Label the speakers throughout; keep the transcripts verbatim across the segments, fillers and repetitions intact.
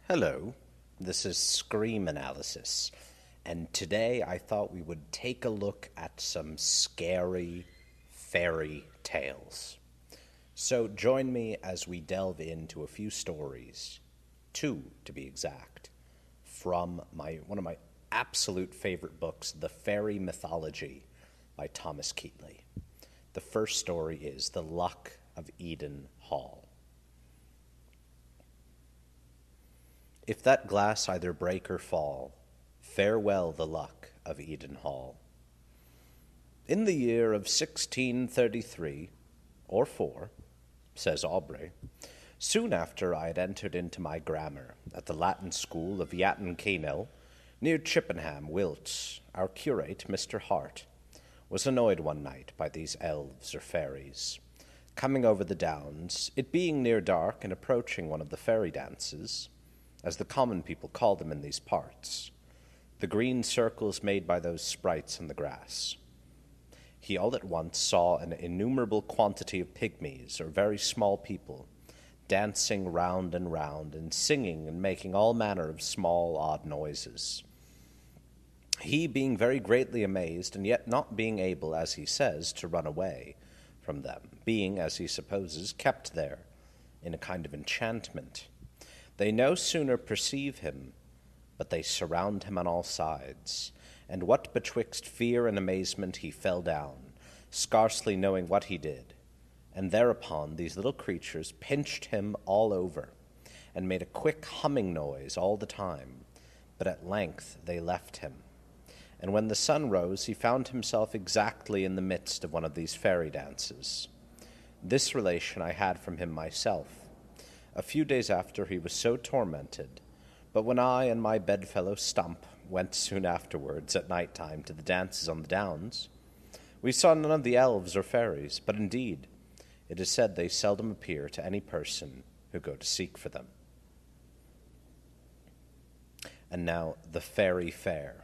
Speaker 1: Hello, this is Scream Analysis, and today I thought we would take a look at some scary fairy tales. So join me as we delve into a few stories, two to be exact, from my one of my absolute favorite books, The Fairy Mythology by Thomas Keatley. The first story is The Luck of Eden Hall. If that glass either break or fall, farewell the luck of Eden Hall. In the year of sixteen thirty-three, or four, says Aubrey, soon after I had entered into my grammar at the Latin school of Yatton Keynell, near Chippenham, Wilts, our curate, Mister Hart, was annoyed one night by these elves or fairies, coming over the downs, it being near dark and approaching one of the fairy dances, as the common people call them in these parts, the green circles made by those sprites on the grass. He all at once saw an innumerable quantity of pygmies, or very small people, dancing round and round, and singing and making all manner of small, odd noises. He being very greatly amazed, and yet not being able, as he says, to run away from them, being, as he supposes, kept there in a kind of enchantment. They no sooner perceive him, but they surround him on all sides, and what betwixt fear and amazement he fell down, scarcely knowing what he did, and thereupon these little creatures pinched him all over, and made a quick humming noise all the time, but at length they left him. And when the sun rose, he found himself exactly in the midst of one of these fairy dances. This relation I had from him myself. A few days after he was so tormented, but when I and my bedfellow Stump went soon afterwards at night time to the dances on the downs, we saw none of the elves or fairies, but indeed it is said they seldom appear to any person who go to seek for them. And now the fairy fair.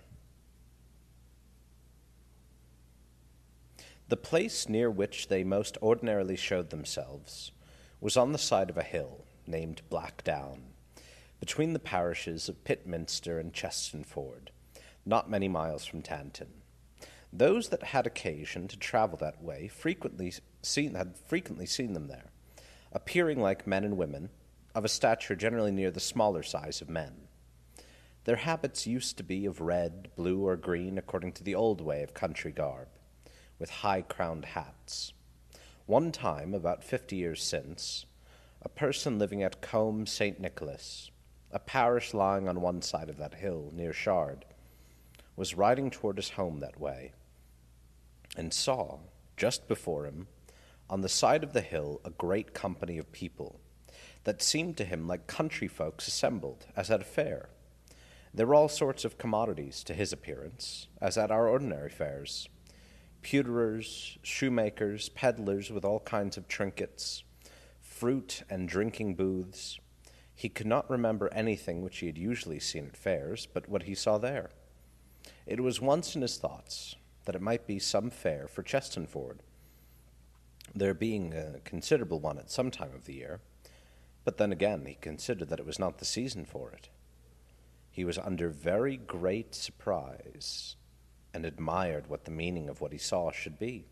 Speaker 1: The place near which they most ordinarily showed themselves was on the side of a hill named Blackdown, between the parishes of Pitminster and Chestanford, not many miles from Tanton. Those that had occasion to travel that way frequently seen, had frequently seen them there, appearing like men and women, of a stature generally near the smaller size of men. Their habits used to be of red, blue, or green, according to the old way of country garb, with high-crowned hats. One time, about fifty years since, a person living at Combe Saint Nicholas, a parish lying on one side of that hill near Shard, was riding toward his home that way, and saw, just before him, on the side of the hill, a great company of people, that seemed to him like country folks assembled, as at a fair. There were all sorts of commodities to his appearance, as at our ordinary fairs, pewterers, shoemakers, peddlers with all kinds of trinkets, fruit and drinking booths. He could not remember anything which he had usually seen at fairs, but what he saw there. It was once in his thoughts that it might be some fair for Chestanford, there being a considerable one at some time of the year, but then again he considered that it was not the season for it. He was under very great surprise, and admired what the meaning of what he saw should be.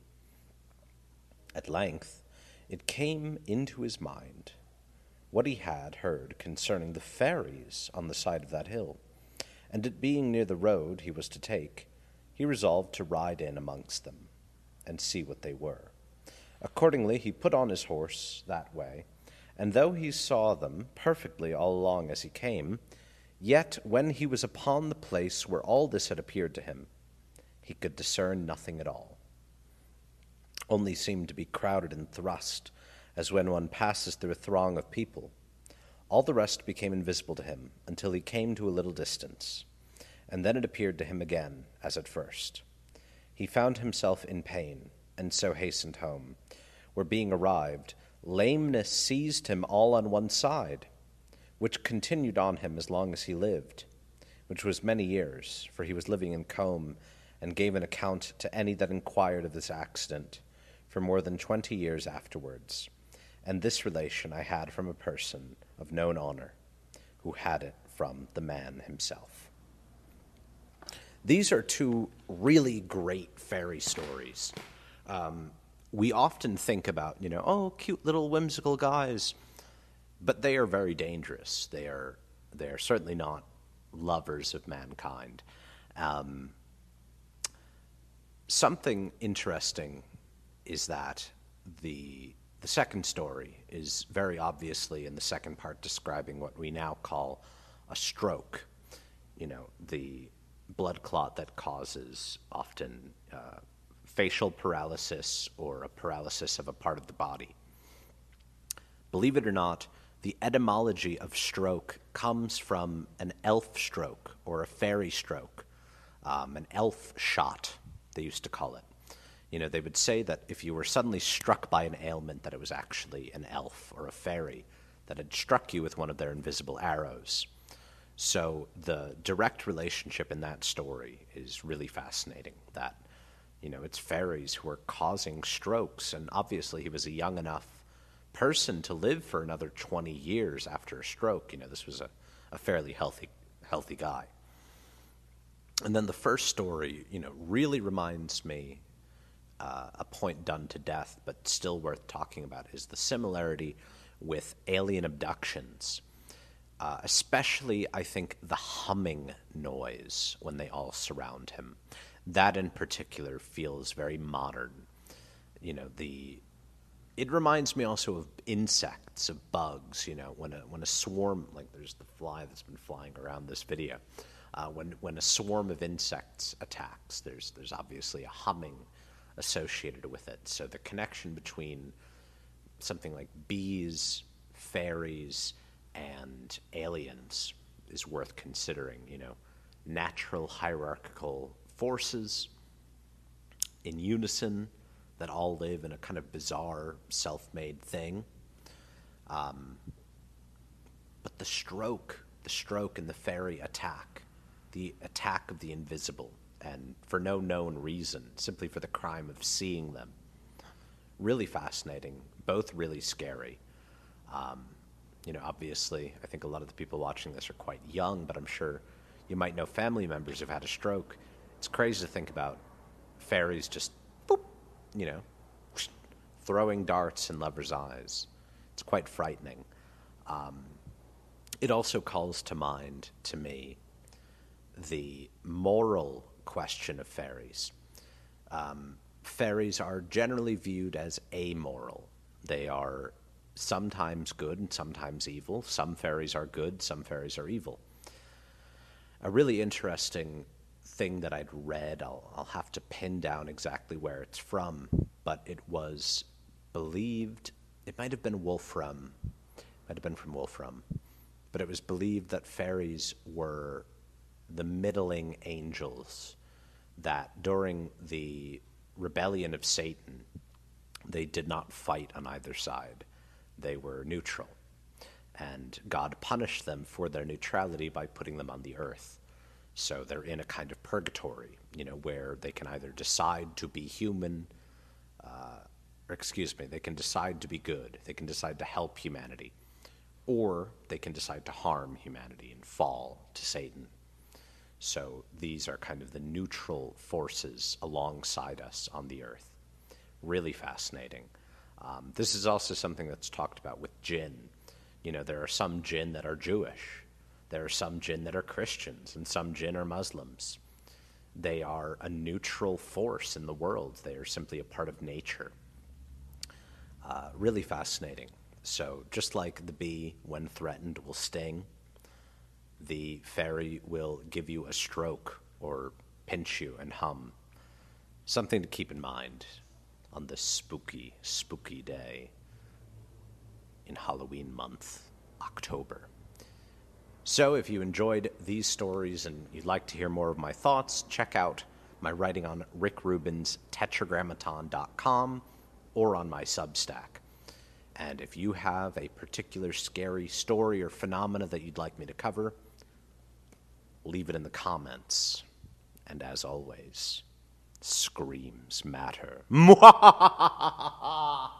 Speaker 1: At length it came into his mind what he had heard concerning the fairies on the side of that hill, and it being near the road he was to take, he resolved to ride in amongst them, and see what they were. Accordingly he put on his horse that way, and though he saw them perfectly all along as he came, yet when he was upon the place where all this had appeared to him, he could discern nothing at all, only seemed to be crowded and thrust, as when one passes through a throng of people. All the rest became invisible to him, until he came to a little distance, and then it appeared to him again, as at first. He found himself in pain, and so hastened home, where being arrived, lameness seized him all on one side, which continued on him as long as he lived, which was many years, for he was living in Combe, and gave an account to any that inquired of this accident, for more than twenty years afterwards, and this relation I had from a person of known honor, who had it from the man himself. These are two really great fairy stories. Um, we often think about, you know, oh, cute little whimsical guys, but they are very dangerous. They are they are certainly not lovers of mankind. Um, something interesting is that the the second story is very obviously in the second part describing what we now call a stroke. You know, the blood clot that causes often uh, facial paralysis or a paralysis of a part of the body. Believe it or not, the etymology of stroke comes from an elf stroke or a fairy stroke, um, an elf shot, they used to call it. You know, they would say that if you were suddenly struck by an ailment, that it was actually an elf or a fairy that had struck you with one of their invisible arrows. So the direct relationship in that story is really fascinating, that, you know, it's fairies who are causing strokes, and obviously he was a young enough person to live for another twenty years after a stroke. You know, this was a, a fairly healthy, healthy guy. And then the first story, you know, really reminds me Uh, a point done to death, but still worth talking about, is the similarity with alien abductions. Uh, especially, I think, the humming noise when they all surround him. That in particular feels very modern. You know, the it reminds me also of insects, of bugs. You know, when a when a swarm, like there's the fly that's been flying around this video, uh, when when a swarm of insects attacks, there's there's obviously a humming associated with it. So the connection between something like bees, fairies, and aliens is worth considering. You know, natural hierarchical forces in unison that all live in a kind of bizarre, self-made thing. Um, but the stroke, the stroke and the fairy attack, the attack of the invisible, and for no known reason, simply for the crime of seeing them. Really fascinating, both really scary. Um, you know, obviously, I think a lot of the people watching this are quite young, but I'm sure you might know family members who've had a stroke. It's crazy to think about fairies just, boop, you know, throwing darts in lovers' eyes. It's quite frightening. Um, it also calls to mind, to me, the moral question of fairies. Um, fairies are generally viewed as amoral. They are sometimes good and sometimes evil. Some fairies are good, some fairies are evil. A really interesting thing that I'd read, I'll, I'll have to pin down exactly where it's from, but it was believed, it might have been Wolfram, might have been from Wolfram, but it was believed that fairies were the middling angels, that during the rebellion of Satan, they did not fight on either side. They were neutral. And God punished them for their neutrality by putting them on the earth. So they're in a kind of purgatory, you know, where they can either decide to be human, uh, or excuse me, they can decide to be good. They can decide to help humanity. Or they can decide to harm humanity and fall to Satan. So these are kind of the neutral forces alongside us on the earth. Really fascinating. Um, this is also something that's talked about with jinn. You know, there are some jinn that are Jewish. There are some jinn that are Christians, and some jinn are Muslims. They are a neutral force in the world. They are simply a part of nature. Uh, really fascinating. So just like the bee, when threatened, will sting, the fairy will give you a stroke or pinch you and hum. Something to keep in mind on this spooky, spooky day in Halloween month, October. So if you enjoyed these stories and you'd like to hear more of my thoughts, check out my writing on Rick Rubin's Tetragrammaton dot com or on my Substack. And if you have a particular scary story or phenomena that you'd like me to cover, leave it in the comments. And as always, screams matter.